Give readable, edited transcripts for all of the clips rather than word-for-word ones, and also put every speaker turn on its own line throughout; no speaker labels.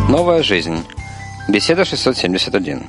Новая жизнь. Беседа 671.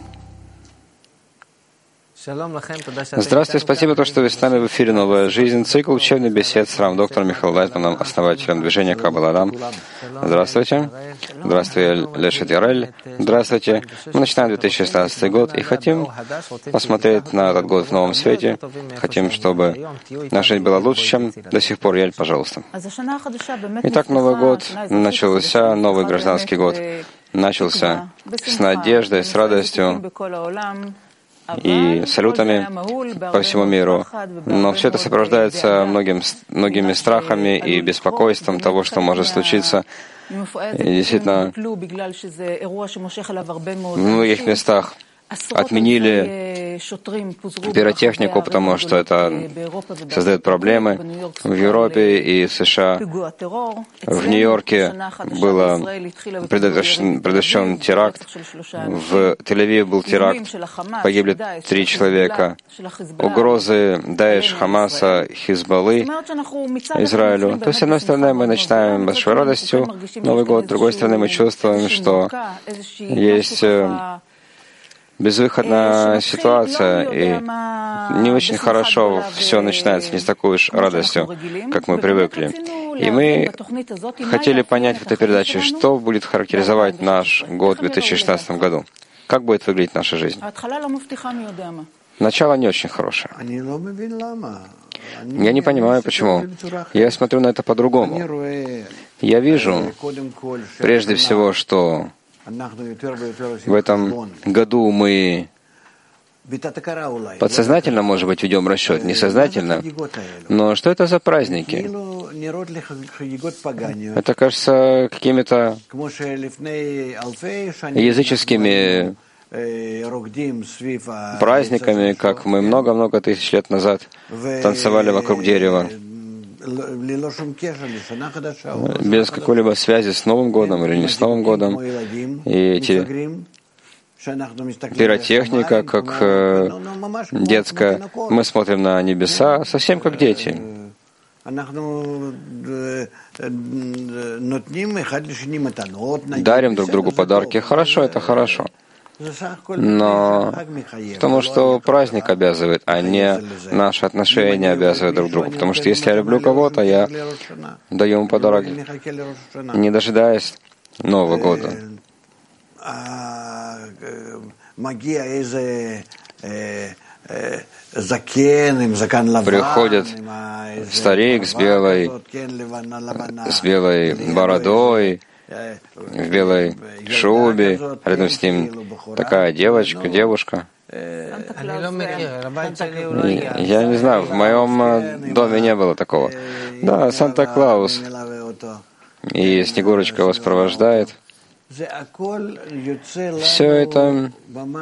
Здравствуйте, спасибо, то, что вы с нами в эфире «Новая жизнь», цикл учебных бесед с доктором Михаилом Лайтманом, основателем движения Каббала Рам. Здравствуйте. Здравствуйте, Лешет Ярель. Здравствуйте. Мы начинаем 2016 год и хотим посмотреть на этот год в новом свете. Хотим, чтобы наша жизнь была лучше, чем до сих пор. Яль, пожалуйста. Итак, Новый год начался, новый гражданский год начался с надеждой, с радостью и салютами по всему миру. Но все это сопровождается многими страхами и беспокойством того, что может случиться. И действительно, в многих местах отменили пиротехнику, потому что это создает проблемы. В Европе и в США, в Нью-Йорке был предотвращен теракт, в Тель-Авиве был теракт, погибли 3 человека. Угрозы Даэш, Хамаса, Хизбаллы Израилю. То есть, с одной стороны, мы начинаем с большой радостью Новый год, с другой стороны, мы чувствуем, что есть безвыходная ситуация, и не очень хорошо все начинается, не с такой уж радостью, как мы привыкли. И мы хотели понять в этой передаче, что будет характеризовать наш год в 2016 году. Как будет выглядеть наша жизнь? Начало не очень хорошее. Я не понимаю, почему. Я смотрю на это по-другому. Я вижу, прежде всего, что в этом году мы подсознательно, может быть, ведем расчет, несознательно, но что это за праздники? Это кажется какими-то языческими праздниками, как мы много-много тысяч лет назад танцевали вокруг дерева, без какой-либо связи с Новым годом или не с Новым годом. И эти пиротехника, как детская, мы смотрим на небеса, совсем как дети. Дарим друг другу подарки. Хорошо, это хорошо. Но потому что праздник обязывает, а не наши отношения обязывают друг другу. Потому что если я люблю кого-то, я даю ему подарок, не дожидаясь Нового года. Приходит старик с белой бородой, в белой шубе, рядом с ним такая девушка. Я не знаю, в моем доме не было такого. Да, Санта-Клаус. И Снегурочка его сопровождает. Все это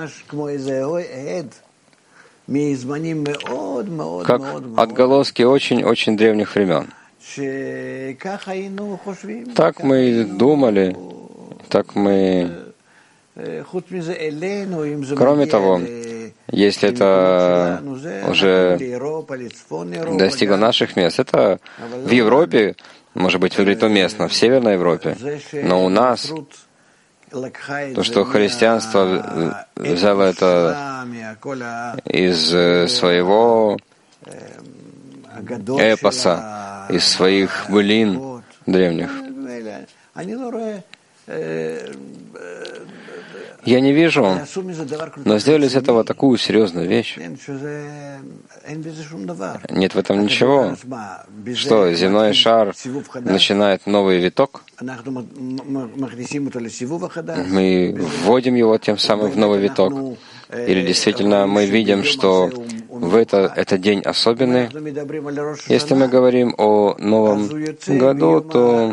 как отголоски очень-очень древних времен. Так мы думали, так мы... Кроме того, если это уже достигло наших мест, это в Европе, может быть, выглядит уместно, в Северной Европе, но у нас то, что христианство взяло это из своего эпоса, из своих былин древних. Я не вижу, но сделали из этого такую серьезную вещь. Нет в этом ничего. Что, земной шар начинает новый виток? Мы вводим его тем самым в новый виток. Или действительно мы видим, что этот день особенный. Если мы говорим о Новом году, то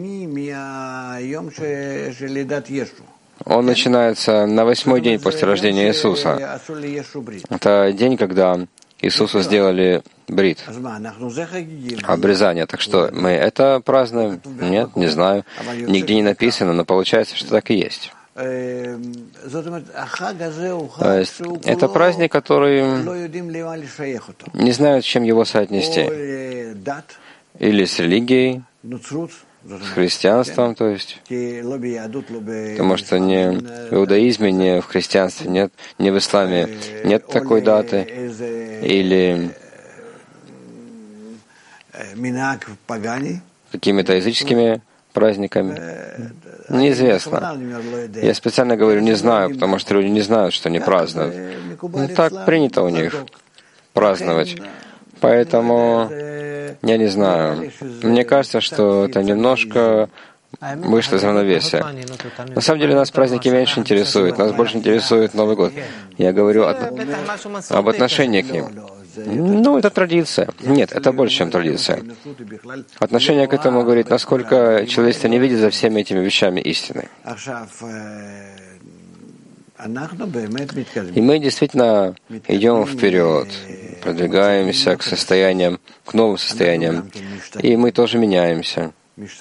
он начинается на 8-й день после рождения Иисуса. Это день, когда Иисусу сделали брит, обрезание. Так что мы это празднуем? Нет, не знаю. Нигде не написано, но получается, что так и есть. То есть это праздник, который не знают, с чем его соотнести. Или с религией, с христианством, то есть, потому что ни в иудаизме, ни в христианстве нет, ни в исламе нет такой даты, или какими-то языческими праздниками. Неизвестно. Я специально говорю «не знаю», потому что люди не знают, что они празднуют. Ну, так принято у них праздновать. Поэтому я не знаю. Мне кажется, что это немножко вышло из равновесия. На самом деле нас праздники меньше интересуют, нас больше интересует Новый год. Я говорю об отношении к ним. Ну, это традиция. Нет, это больше, чем традиция. Отношение к этому говорит, насколько человечество не видит за всеми этими вещами истины. И мы действительно идем вперед, продвигаемся к состояниям, к новым состояниям. И мы тоже меняемся.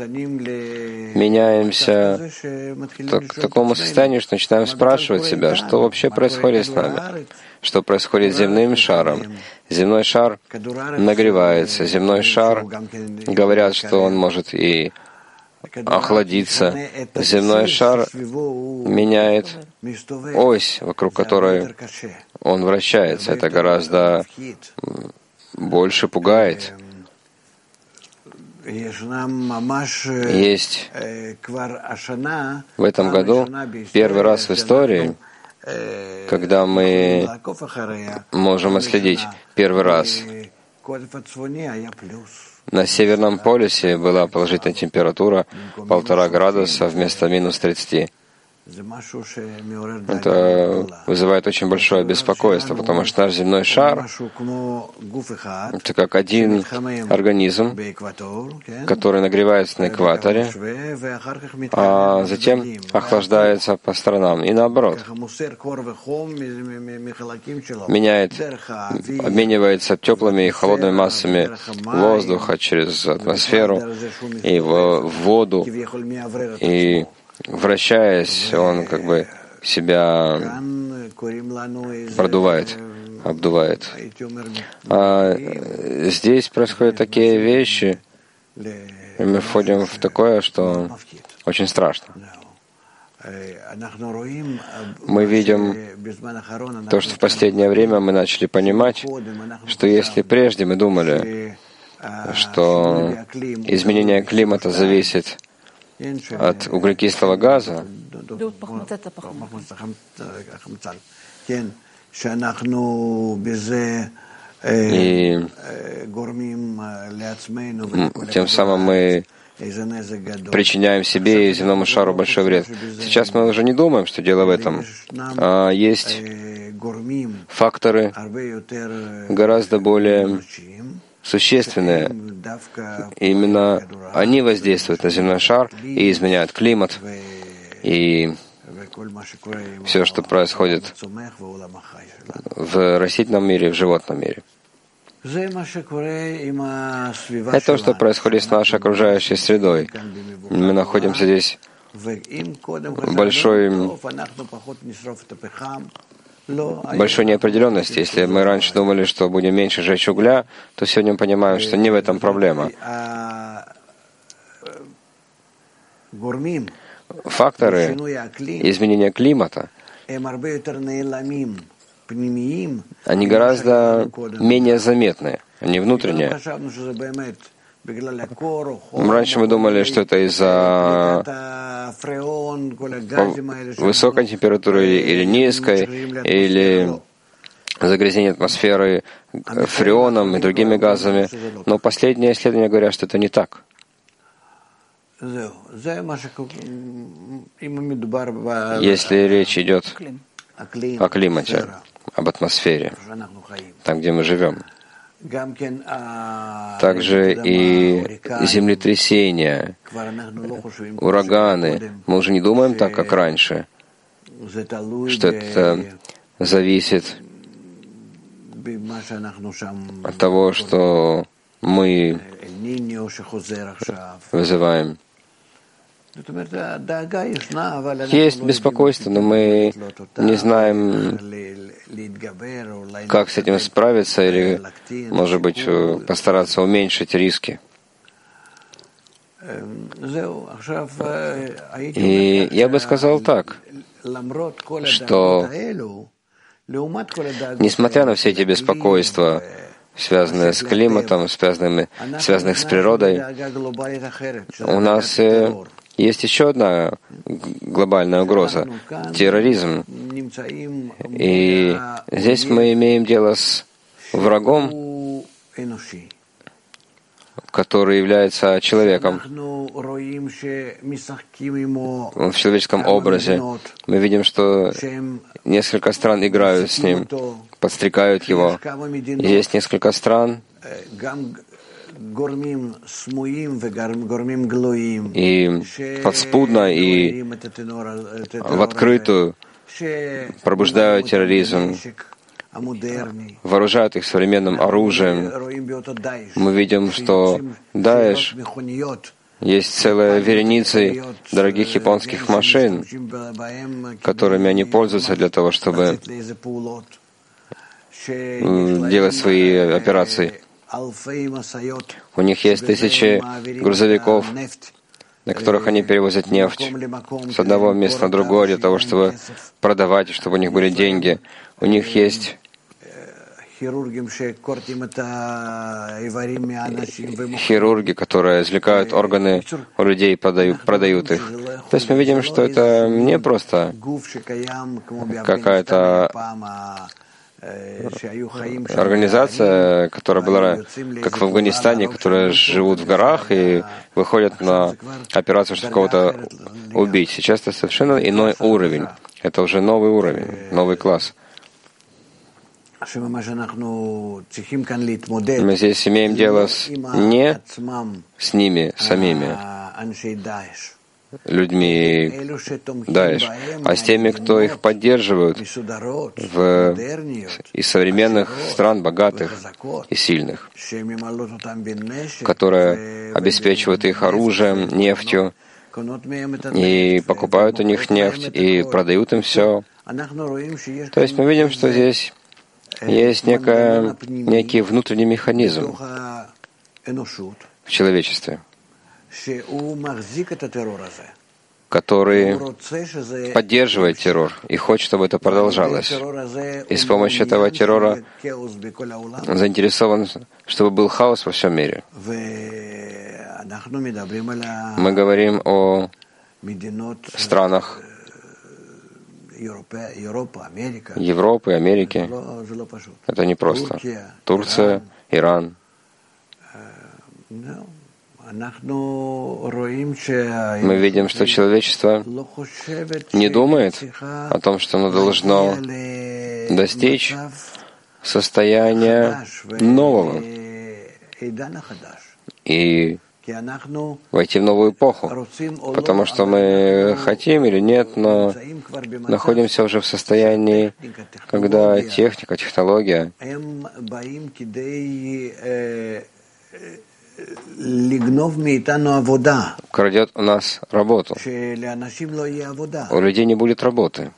Меняемся к такому состоянию, что начинаем спрашивать себя, что вообще происходит с нами, что происходит с земным шаром. Земной шар нагревается, земной шар, говорят, что он может и охладиться. Земной шар меняет ось, вокруг которой он вращается. Это гораздо больше пугает. Есть в этом году первый раз в истории, когда мы можем отследить первый раз. На Северном полюсе была положительная температура 1,5 градуса вместо минус 30. Это вызывает очень большое беспокойство, потому что наш земной шар — это как один организм, который нагревается на экваторе, а затем охлаждается по сторонам. И наоборот. Обменивается теплыми и холодными массами воздуха через атмосферу и в воду, и вращаясь, он как бы себя продувает, обдувает. А здесь происходят такие вещи, и мы входим в такое, что очень страшно. Мы видим то, что в последнее время мы начали понимать, что если прежде мы думали, что изменение климата зависит от углекислого газа, и тем самым мы причиняем себе и земному шару большой вред. Сейчас мы уже не думаем, что дело в этом. Есть факторы гораздо более существенные. Именно они воздействуют на земной шар и изменяют климат и все, что происходит в растительном мире, в животном мире. Это то, что происходит с нашей окружающей средой. Мы находимся здесь в большой неопределенности. Если мы раньше думали, что будем меньше жечь угля, то сегодня мы понимаем, что не в этом проблема. Факторы изменения климата, они гораздо менее заметны, они внутренние. Раньше мы думали, что это из-за высокой температуры или низкой, или загрязнения атмосферы фреоном и другими газами. Но последние исследования говорят, что это не так. Если речь идет о климате, об атмосфере, там, где мы живем, также и землетрясения, ураганы. Мы уже не думаем так, как раньше, что это зависит от того, что мы вызываем. Есть беспокойство, но мы не знаем, как с этим справиться или, может быть, постараться уменьшить риски. И я бы сказал так, что несмотря на все эти беспокойства, связанные с климатом, связанных с природой, у нас есть еще одна глобальная угроза — терроризм. И здесь мы имеем дело с врагом, который является человеком в человеческом образе. Мы видим, что несколько стран играют с ним, подстрекают его. Есть несколько стран, и подспудно, и в открытую пробуждают терроризм, вооружают их современным оружием. Мы видим, что Даэш есть целая вереница дорогих японских машин, которыми они пользуются для того, чтобы делать свои операции. У них есть тысячи грузовиков, на которых они перевозят нефть с одного места на другое для того, чтобы продавать, чтобы у них были деньги. У них есть хирурги, которые извлекают органы у людей и продают их. То есть мы видим, что это не просто какая-то организация, которая была, как в Афганистане, которые живут в горах и выходят на операцию, чтобы кого-то убить. Сейчас это совершенно иной уровень. Это уже новый уровень, новый класс. Мы здесь имеем дело не с ними самими, людьми Даэш, а с теми, кто их поддерживают из современных стран, богатых и сильных, которые обеспечивают их оружием, нефтью, и покупают у них нефть, и продают им все. То есть мы видим, что здесь есть некий внутренний механизм в человечестве, который поддерживает террор и хочет, чтобы это продолжалось. И с помощью этого террора заинтересован, чтобы был хаос во всем мире. Мы говорим о странах Европы, Америки. Это не просто. Турция, Иран. Мы видим, что человечество не думает о том, что оно должно достичь состояния нового и войти в новую эпоху, потому что мы хотим или нет, но находимся уже в состоянии, когда техника, технология крадет у нас работу. У людей не будет работы.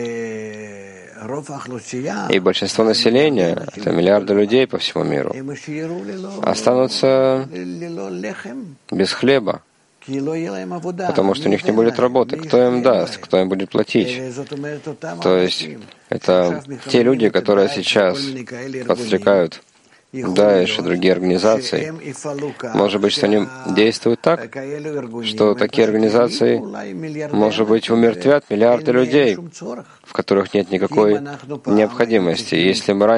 И большинство населения, это миллиарды людей по всему миру, останутся без хлеба, потому что у них не будет работы. Кто им даст? Кто им будет платить? То есть это те люди, которые сейчас подстрекают Даэш и другие организации. Может быть, что они действуют так, что такие организации, может быть, умертвят миллиарды людей, в которых нет никакой необходимости. Если мы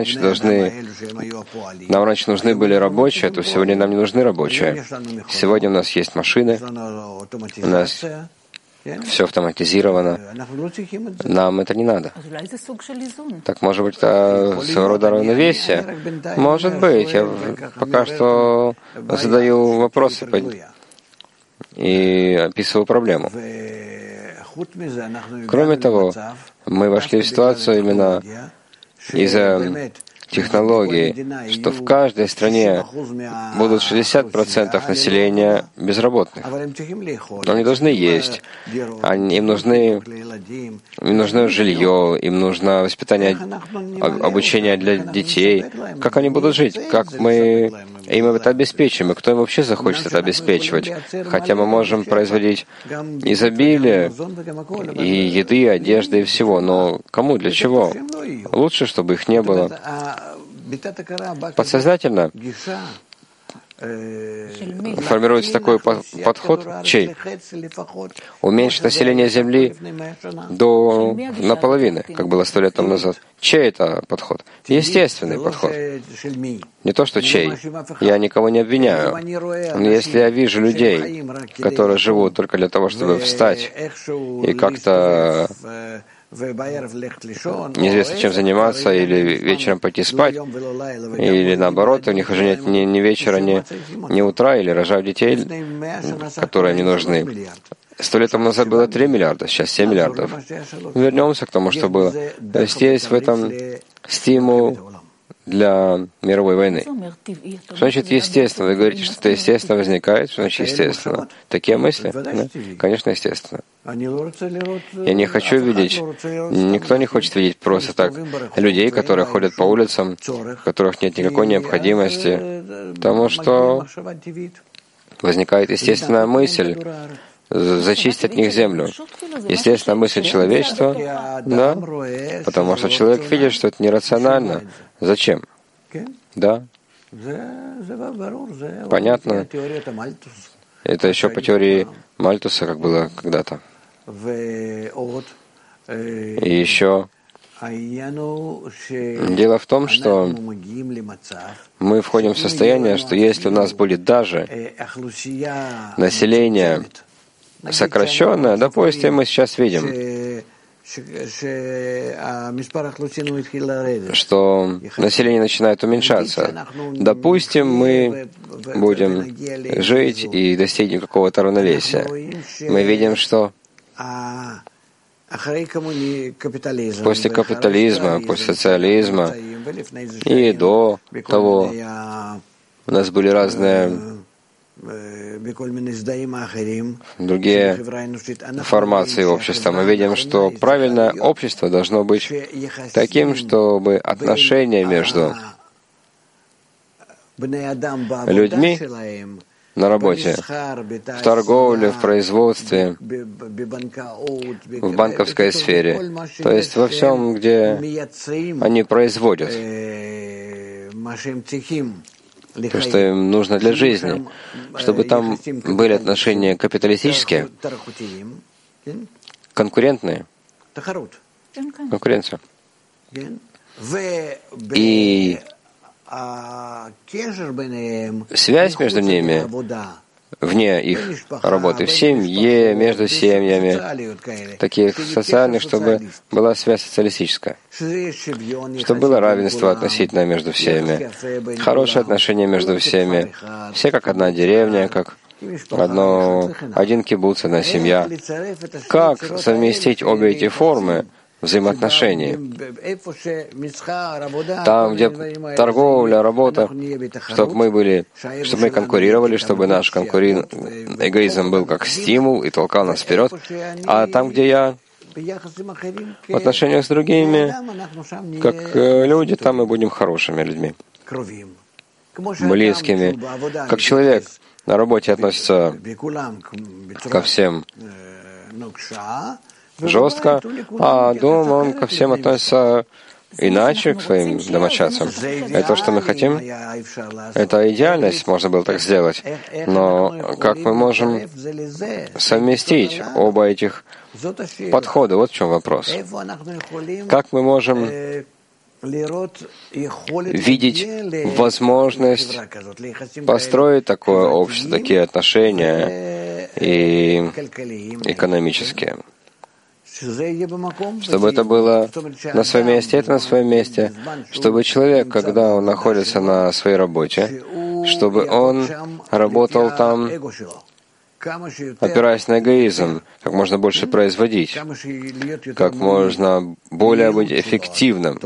нам раньше нужны были рабочие, то сегодня нам не нужны рабочие. Сегодня у нас есть машины, у нас все автоматизировано. Нам это не надо. Так, может быть, это своего рода равновесие? Может быть. Я пока что задаю вопросы и описываю проблему. Кроме того, мы вошли в ситуацию именно из-за технологии, что в каждой стране будут 60% населения безработных. Но они должны есть, им нужно жилье, им нужно воспитание, обучение для детей. Как они будут жить? Как мы И мы это обеспечим. И кто им вообще захочет это обеспечивать? Хотя мы можем производить изобилие и еды, и одежды, и всего. Но кому, для чего? Лучше, чтобы их не было. Подсознательно формируется такой подход, чей? Уменьшить население Земли до наполовины, как было 100 лет тому назад. Чей это подход? Естественный подход. Не то, что чей. Я никого не обвиняю. Но если я вижу людей, которые живут только для того, чтобы встать и как-то неизвестно чем заниматься, или вечером пойти спать, или наоборот, у них уже нет ни вечера, ни утра, или рожают детей, которые не нужны. 100 лет тому назад было 3 миллиарда, сейчас 7 миллиардов. Вернемся к тому, что было. То есть есть в этом стимул для мировой войны. Что значит естественно? Вы говорите, что это естественно возникает. Что значит естественно? Такие мысли? Да? Конечно, естественно. Я не хочу видеть, никто не хочет видеть просто так людей, которые ходят по улицам, у которых нет никакой необходимости, потому что возникает естественная мысль зачистить от них землю. Естественная мысль человечества, да, потому что человек видит, что это нерационально. Зачем? Да. Понятно. Это еще по теории Мальтуса, как было когда-то. И еще дело в том, что мы входим в состояние, что если у нас будет даже население сокращенное, допустим, мы сейчас видим, что население начинает уменьшаться. Допустим, мы будем жить и достигнем какого-то равновесия. Мы видим, что после капитализма, после социализма и до того у нас были разные другие формации общества. Мы видим, что правильное общество должно быть таким, чтобы отношения между людьми на работе, в торговле, в производстве, в банковской сфере, то есть во всем, где они производят то, что им нужно для жизни, чтобы там были отношения капиталистические, конкурентные, конкуренция. И связь между ними, вне их работы, в семье, между семьями, таких социальных, чтобы была связь социалистическая, чтобы было равенство относительно между всеми, хорошие отношения между всеми, все как одна деревня, как один кибуц, одна семья. Как совместить обе эти формы взаимоотношений? Там, где торговля, работа, чтобы мы конкурировали, чтобы наш эгоизм был как стимул и толкал нас вперед. А там, где я в отношениях с другими, как люди, там мы будем хорошими людьми, близкими. Как человек на работе относится ко всем жестко, а дома он ко всем относится иначе, к своим домочадцам. Это то, что мы хотим. Это идеальность, можно было так сделать. Но как мы можем совместить оба этих подхода? Вот в чем вопрос. Как мы можем видеть возможность построить такое общество, такие отношения и экономические? Чтобы это было на своем месте, это на своем месте. Чтобы человек, когда он находится на своей работе, чтобы он работал там, опираясь на эгоизм, как можно больше производить, как можно более быть эффективным.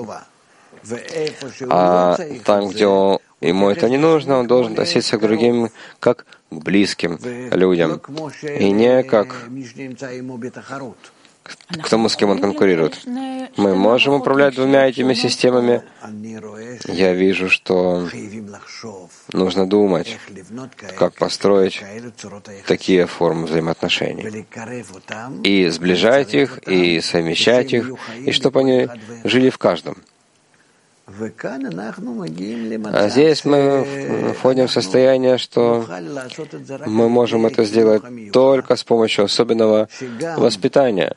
А там, где ему это не нужно, он должен относиться к другим как к близким людям, и не как к тому, с кем он конкурирует. Мы можем управлять двумя этими системами. Я вижу, что нужно думать, как построить такие формы взаимоотношений, и сближать их, и совмещать их, и чтобы они жили в каждом. А здесь мы входим в состояние, что мы можем это сделать только с помощью особенного воспитания,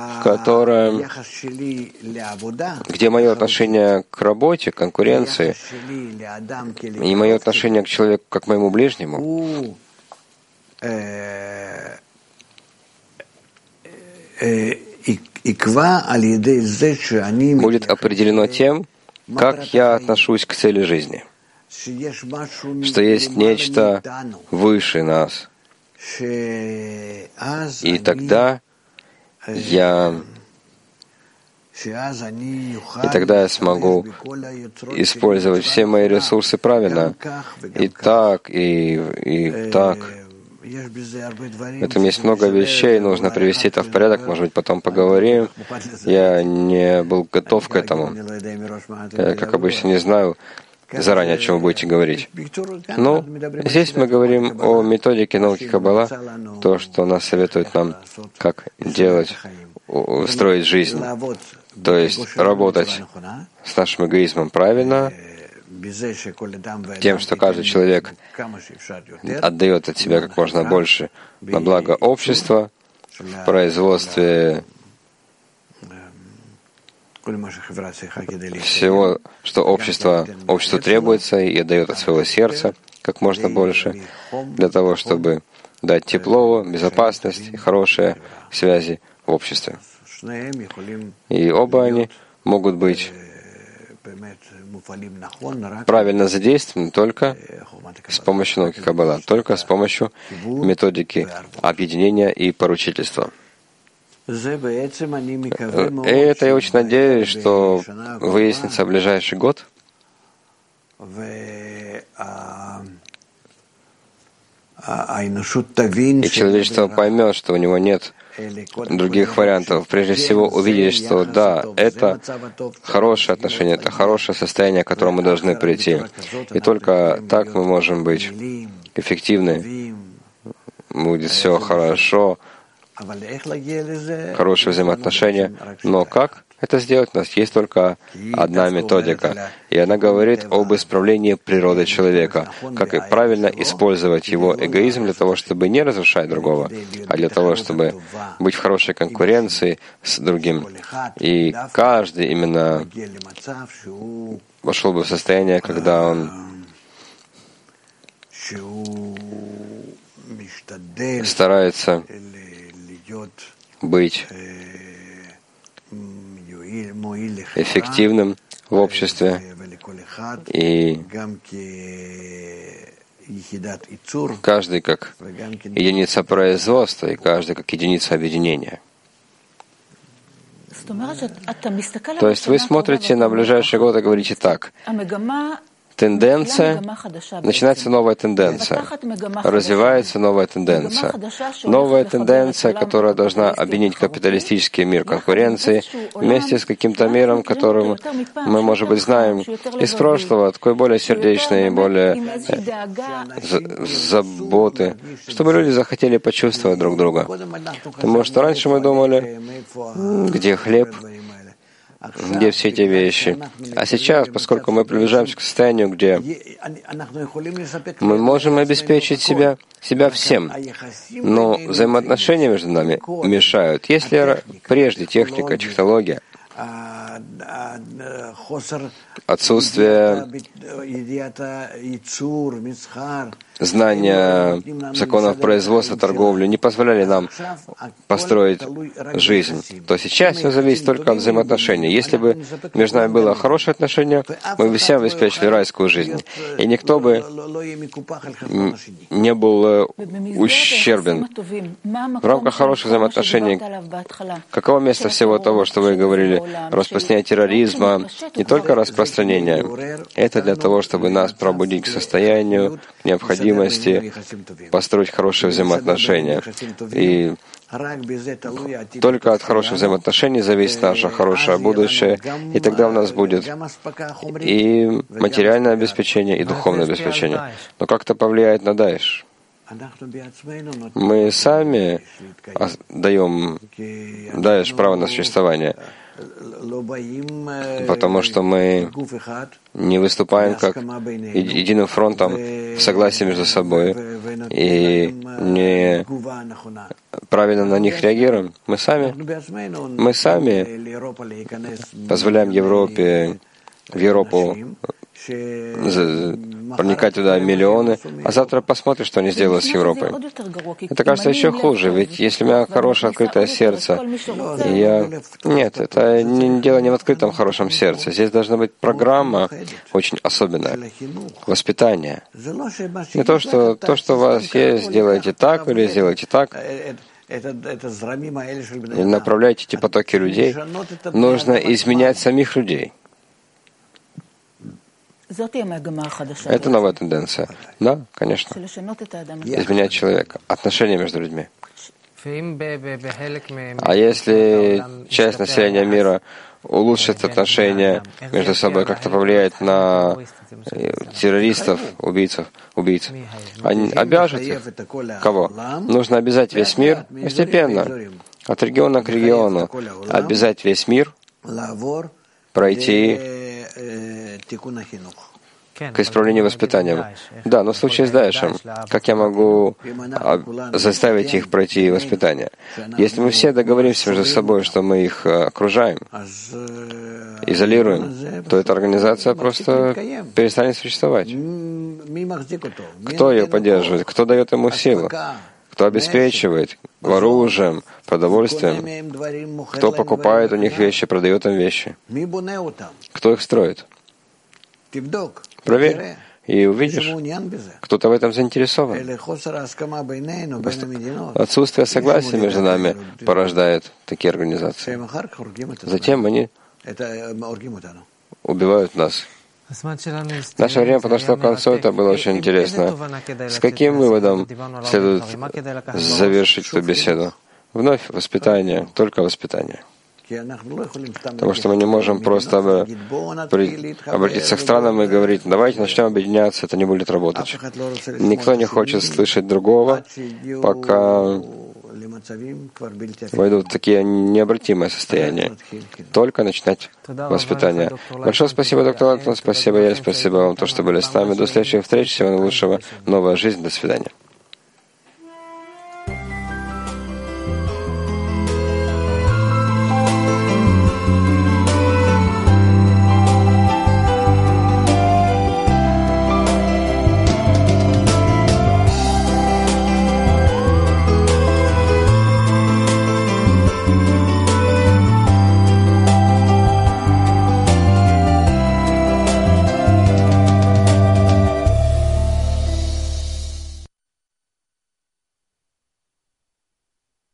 где мое отношение к работе, конкуренции, и мое отношение к человеку как к моему ближнему будет определено тем, как я отношусь к цели жизни, что есть нечто выше нас. И тогда я смогу использовать все мои ресурсы правильно. И так, и так. В этом есть много вещей, нужно привести это в порядок, может быть, потом поговорим. Я не был готов к этому. Я, как обычно, не знаю заранее, о чем вы будете говорить. Но здесь мы говорим о методике науки Каббала, то, что нас советует нам, как делать, строить жизнь. То есть работать с нашим эгоизмом правильно, тем, что каждый человек отдает от себя как можно больше на благо общества, в производстве всего, что обществу требуется, и отдает от своего сердца как можно больше, для того, чтобы дать тепло, безопасность и хорошие связи в обществе. И оба они могут быть правильно задействованы только с помощью науки Каббала, только с помощью методики объединения и поручительства. И это я очень надеюсь, что выяснится в ближайший год. И человечество поймет, что у него нет других вариантов. Прежде всего увидеть, что да, это хорошее отношение, это хорошее состояние, к которому мы должны прийти. И только так мы можем быть эффективны. Будет все хорошо, хорошие взаимоотношения. Но как это сделать? У нас есть только одна методика, и она говорит об исправлении природы человека, как и правильно использовать его эгоизм для того, чтобы не разрушать другого, а для того, чтобы быть в хорошей конкуренции с другим. И каждый именно вошел бы в состояние, когда он старается быть эффективным в обществе и каждый как единица производства и каждый как единица объединения. То есть вы смотрите на ближайший год и говорите так: тенденция, начинается новая тенденция, развивается новая тенденция. Новая тенденция, которая должна объединить капиталистический мир конкуренции вместе с каким-то миром, которым мы, может быть, знаем из прошлого, такой более сердечный, более заботы, чтобы люди захотели почувствовать друг друга. Потому что раньше мы думали, где хлеб, где все эти вещи. А сейчас, поскольку мы приближаемся к состоянию, где мы можем обеспечить себя всем, но взаимоотношения между нами мешают. Если прежде техника, технология, отсутствие знания законов производства, торговли не позволяли нам построить жизнь, то сейчас все зависит только от взаимоотношений. Если бы между нами было хорошее отношение, мы бы всем обеспечили райскую жизнь, и никто бы не был ущербен. В рамках хороших взаимоотношений, каково место всего того, что вы говорили распространения терроризма, не только распространения. Это для того, чтобы нас пробудить к состоянию, к необходимости построить хорошие взаимоотношения. И только от хороших взаимоотношений зависит наше хорошее будущее, и тогда у нас будет и материальное обеспечение, и духовное обеспечение. Но как это повлияет на Даиш? Мы сами даем Даиш право на существование, потому что мы не выступаем как единым фронтом в согласии между собой и не правильно на них реагируем. Мы сами позволяем Европе, в Европу проникать туда миллионы, а завтра посмотрим, что они сделают с Европой. Это кажется еще хуже, ведь если у меня хорошее открытое сердце, Нет, это дело не в открытом хорошем сердце. Здесь должна быть программа очень особенная, воспитание. Не то, что у вас есть, сделайте так или сделайте так, и направляйте эти потоки людей. Нужно изменять самих людей. Это новая тенденция. Да, конечно. Изменять человека, отношения между людьми. А если часть населения мира улучшит отношения между собой, как-то повлияет на террористов, убийц, они обяжут их. Кого? Нужно обязать весь мир постепенно, от региона к региону, обязать весь мир пройти к исправлению воспитания. Да, но в случае с Даишем, как я могу заставить их пройти воспитание? Если мы все договоримся между собой, что мы их окружаем, изолируем, то эта организация просто перестанет существовать. Кто ее поддерживает? Кто дает ему силу? Кто обеспечивает оружием, продовольствием? Кто покупает у них вещи, продает им вещи? Кто их строит? Проверь, и увидишь, кто-то в этом заинтересован. Отсутствие согласия между нами порождает такие организации. Затем они убивают нас. Наше время подошло к концу, это было очень интересно. С каким выводом следует завершить эту беседу? Вновь воспитание, только воспитание. Потому что мы не можем просто обратиться к странам и говорить, давайте начнем объединяться, это не будет работать. Никто не хочет слышать другого, пока войдут в такие необратимые состояния. Только начинать воспитание. Большое спасибо, доктор Алтман, спасибо, Яэль, спасибо вам, то, что были с нами. До следующих встреч, всего наилучшего, новая жизнь, до свидания.